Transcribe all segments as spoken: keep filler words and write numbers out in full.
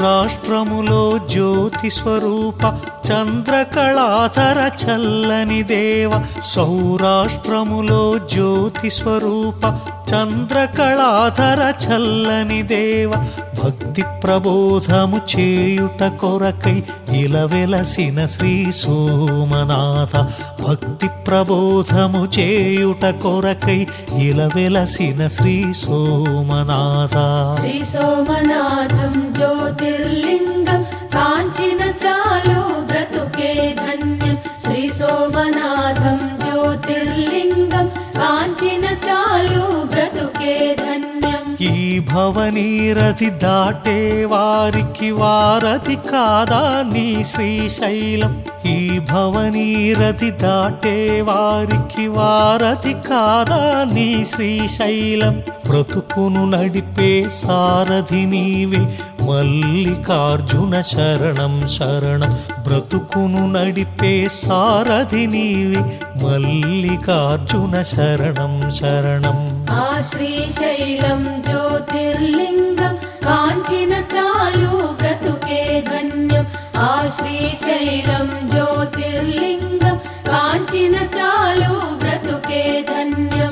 సౌరాష్ట్రములో జ్యోతి స్వరూప చంద్రకళాధర చల్లని దేవ. సౌరాష్ట్రములో జ్యోతి స్వరూప చంద్రకళాధర చల్లని దేవ. భక్తి ప్రబోధము చేయుట కొరకై ఇలవెలసిన శ్రీ సోమనాథ. భక్తి ప్రబోధము చేయుట కొరకై ఇలవెలసిన శ్రీ సోమనాథ. శ్రీ సోమనాథం జ్యోతిర్లింగం కాంచిన చాలు బ్రతుకే ధన్యం. శ్రీ సోమనాథం జ్యోతిర్లింగం కాంచిన చాలు బ్రతుకే ధన్యం. ఈ భవనీరథి దాటే వారికి వారధి కాదా నీ శ్రీశైలం. ఈ భవనీరథి దాటే వారికి వారధి కాదా నీ శ్రీశైలం. బ్రతుకును నడిపే సారథి నీవే మల్లికార్జున శరణం శరణం. బ్రతుకును నడిపే సారథి నీవే మల్లికార్జున శరణం శరణం. ఆ శ్రీశైలం జ్యోతిర్లింగం కాంచిన చాలు బ్రతుకే ధన్యం. ఆ శ్రీశైలం జ్యోతిర్లింగం కాంచిన చాలు బ్రతుకే ధన్యం.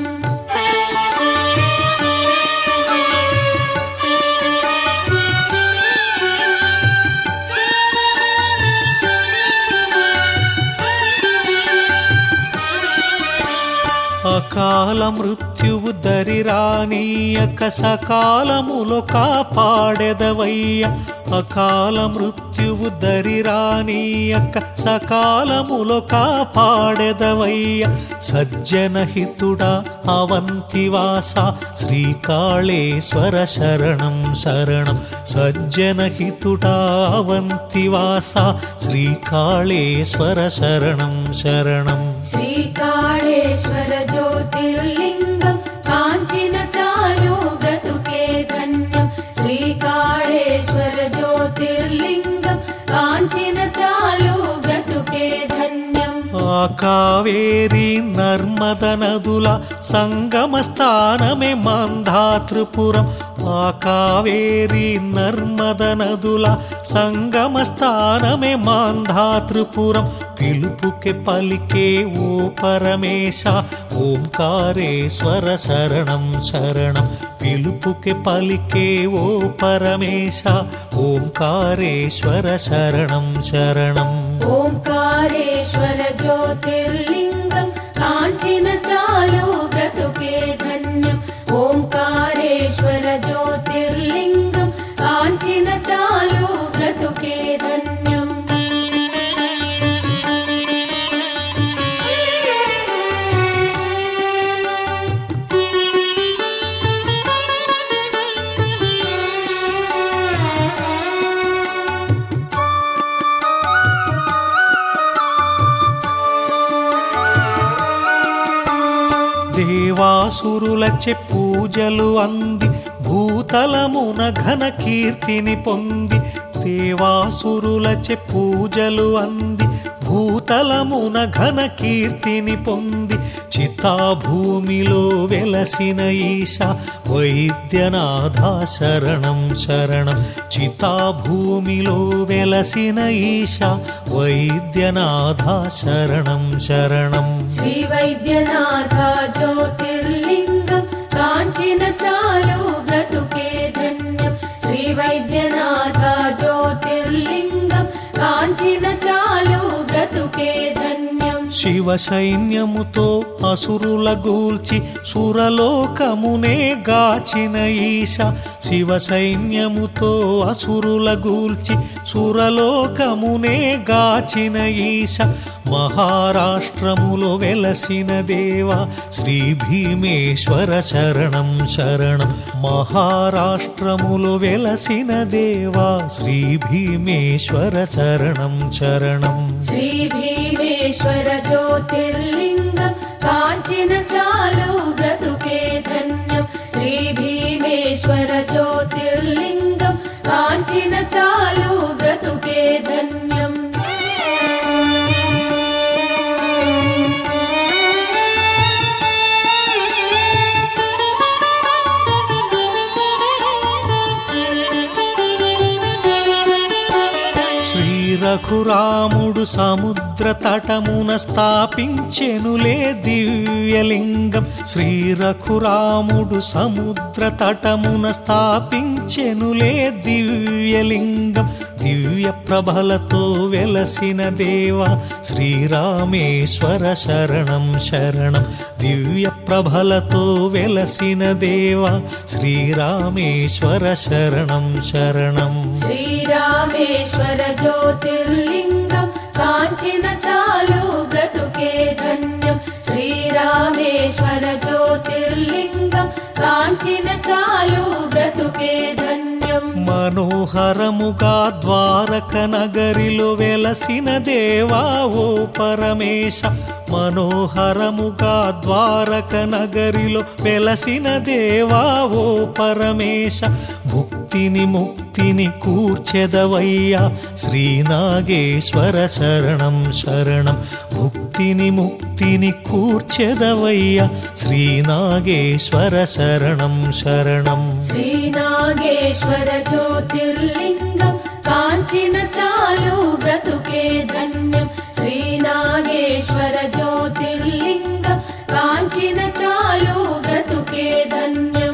అకాల మృత్యువు దరిరానీయక సకాలములో కాపాడెదవయ్య. అకాల మృత్యువు దరిరానీయక సకాలములో కాపాడెదవయ్య. సజ్జన హితుడా అవంతివాస శ్రీకాళేశ్వర శరణం శరణం. సజ్జన హితుడా అవంతివాస శ్రీకాళేశ్వర శరణం శరణం. శ్రీకాళేశ్వర జ్యోతిర్లింగం కాంచిన చాలు బ్రతుకే ధన్యం. శ్రీకాళేశ్వర జ్యోతిర్లింగం కాంచిన చాలు బ్రతుకే ధన్యం. ఆ కావేరి నర్మద నదుల సంగమ స్థానమే మాంధాతృపురం. ఆ కావేరి నర్మద నదుల సంగమ స్థానమే మాంధాతృపురం. పిలుపుకే పలికే ఓ పరమేశ ఓంకారేశ్వర శరణం శరణం. పిలుపుకే పలికే ఓ పరమేశ ఓంకారేశ్వర శరణం శరణం. ఓంకారేశ్వర జ్యోతిర్లింగం కాంచిన చాలు బ్రతుకే ధన్యం. ఓంకారేశ్వర జ్యోతిర్లింగం కాంచిన చాలు బ్రతుకే ధన్యం. దేవాసురులచే పూజలు అంది భూతలమున ఘన కీర్తిని పొంది. దేవాసురులచే పూజలు అంది భూతలమున ఘన కీర్తిని పొంది. చితాభూమిలో వెలసిన ఈశ వైద్యనాథ శరణం శరణం. చితాభూమిలో వెలసిన ఈశ వైద్యనాథ శరణం శరణం. శ్రీ వైద్యనాథ జ్యోతిర్లింగం కాంచిన చాలు బ్రతుకే ధన్యం. శ్రీ వైద్యనాథ జ్యోతిర్లింగం కాంచిన చాలు బ్రతుకే ధన్యం. శివ సైన్యముతో అసురుల గూల్చి సురలోకమునే గాచిన ఈశ. శివ సైన్యముతో అసురుల గూల్చి సురలోకమునే గాచిన ఈశ. మహారాష్ట్రములో వెలసిన దేవ శ్రీ భీమేశ్వర శరణం శరణం. మహారాష్ట్రములో వెలసిన దేవ శ్రీ భీమేశ్వర శరణం శరణం. శ్రీ భీమేశ్వర జ్యోతిర్లింగం కాంచిన చాలు బ్రతుకే ధన్యం. శ్రీ భీమేశ్వర జ్యోతిర్లింగం కాంచిన చాలు బ్రతుకే ధన్యం. రఘురాముడు సముద్ర తటమున స్థాపించెనులే దివ్యలింగం. శ్రీ రఘురాముడు సముద్ర తటమున స్థాపించెనులే దివ్యలింగం. దివ్య ప్రభలతో వెలసిన దేవా శ్రీరామేశ్వర శరణం శరణం. దివ్య ప్రభలతో వెలసిన దేవా శ్రీరామేశ్వర శరణం శరణం. శ్రీరామేశ్వర జ్యోతిర్లింగం కాంచిన చాలు బ్రతుకే ధన్యం. శ్రీరామేశ్వర జ్యోతిర్లింగం కాంచిన చాలు బ్రతుకే ధన్యం. మనోహరముగా ద్వారక నగరిలో వెలసిన దేవా ఓ పరమేశ. మనోహరముగా ద్వారక నగరిలో వెలసిన దేవా ఓ పరమేశ. భుక్తిని ముక్తిని కూర్చెదవయ్యా శ్రీనాగేశ్వర శరణం శరణం. భుక్తిని ముక్తిని కూర్చెదవయ్యా శ్రీనాగేశ్వర శరణం శరణం. శ్రీనాగేశ్వర జ్యోతిర్లింగం కాంచిన చాలు బ్రతుకే ధన్యం. శ్రీనాగేశ్వర జ్యోతిర్లింగం కాంచిన చాలు బ్రతుకే ధన్యం.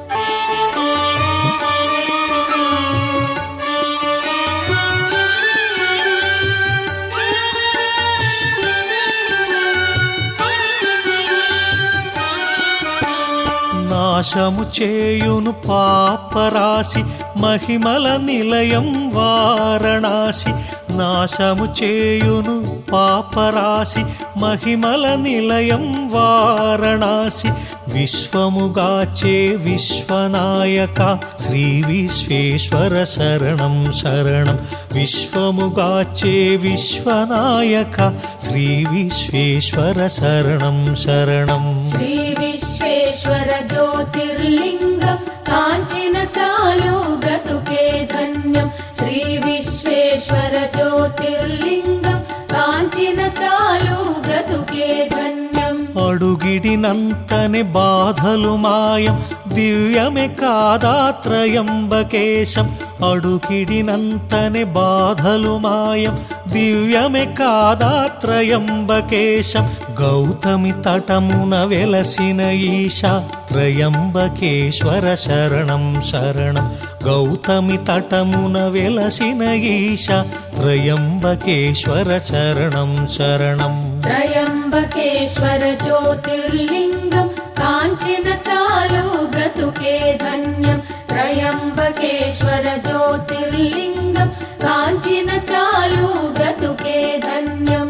నాశము చేయును పాపరాశి మహిమల నిలయం వారణాసి. నాశము చేయును పాపరాశి మహిమల నిలయం వారణాసి. విశ్వముగాచే విశ్వనాయక శ్రీ విశ్వేశ్వర శరణం శరణం. విశ్వముగాచే విశ్వనాయక శ్రీ విశ్వేశ్వర శరణం శరణం. శ్రీ విశ్వేశ్వర జ్యోతిర్లింగం కాంచిన చాలు బ్రతుకే ధన్యం. శ్రీ విశ్వేశ్వర జ్యోతిర్లింగం కాంచిన చాలు బ్రతుకే ధన్యం. అడుగిడినంతనే బాధలు మాయం దివ్యమే కాదా త్రయంబకేశం. అడుగిడినంతనే బాధలు మాయం దివ్యమే కాదా త్రయంబకేశం. గౌతమి తటమున వెలసిన ఈశా త్రయంబకేశ్వర శరణం శరణం. గౌతమి తటమున వెలసిన ఈశా త్రయంబకేశ్వర శరణం శరణం. త్రయంబకేశ్వర జ్యోతిర్లింగం కాంచిన చాలు బ్రతుకే ధన్యం. త్రయంబకేశ్వర జ్యోతిర్లింగం కాంచిన చాలు బ్రతుకే ధన్యం.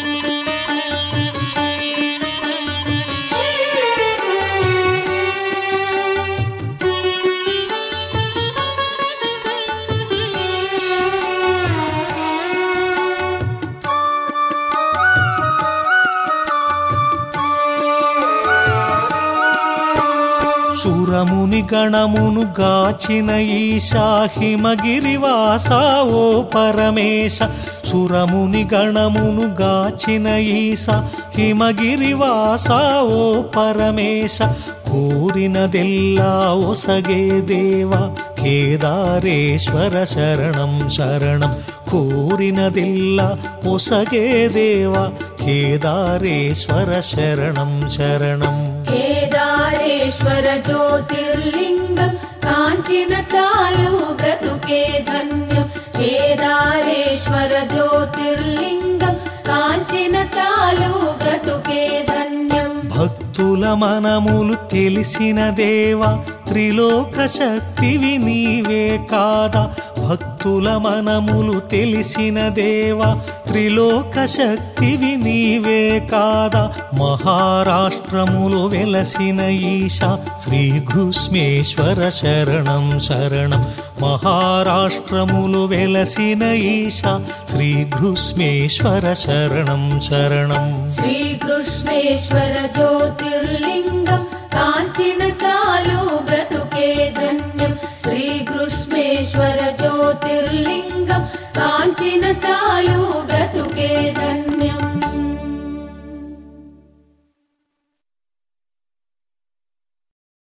సురముని గణమును గాచిన ఈశా హిమగిరివాస ఓ పరమేశ. సురముని గణమును గాచిన ఈశా హిమగిరివాస ఓ పరమేశ. కోరినదెల్లా ఒసగే దేవా కేదారేశ్వర శరణం శరణం. కోరినదెల్లా ఒసగే దేవా కేదారేశ్వర శరణం శరణం. కేదారేశ్వర జ్యోతిర్లింగం కాంచిన చాలు బ్రతుకే ధన్యం. కేదారేశ్వర జ్యోతిర్లింగం కాంచిన చాలు బ్రతుకే ధన్యం. భక్తుల మనములు తెలిసిన దేవా త్రిలోక శక్తివి నీవే కాదా. భక్తుల మనములు తెలిసిన దేవా త్రిలోక శక్తివి నీవే కాదా. మహారాష్ట్రములు వెలసిన ఈశా శ్రీ ఘృష్మేశ్వర శరణం శరణం. మహారాష్ట్రములు వెలసిన ఈశా శ్రీ ఘృష్మేశ్వర శరణం శరణం. శ్రీ కృష్ణేశ్వర జ్యోతిర్లింగం కాంచిన చాలు బ్రతుకే ధన్యం. శ్రీ కృష్ణేశ్వర జ్యోతిర్లింగం కాంచిన చాలు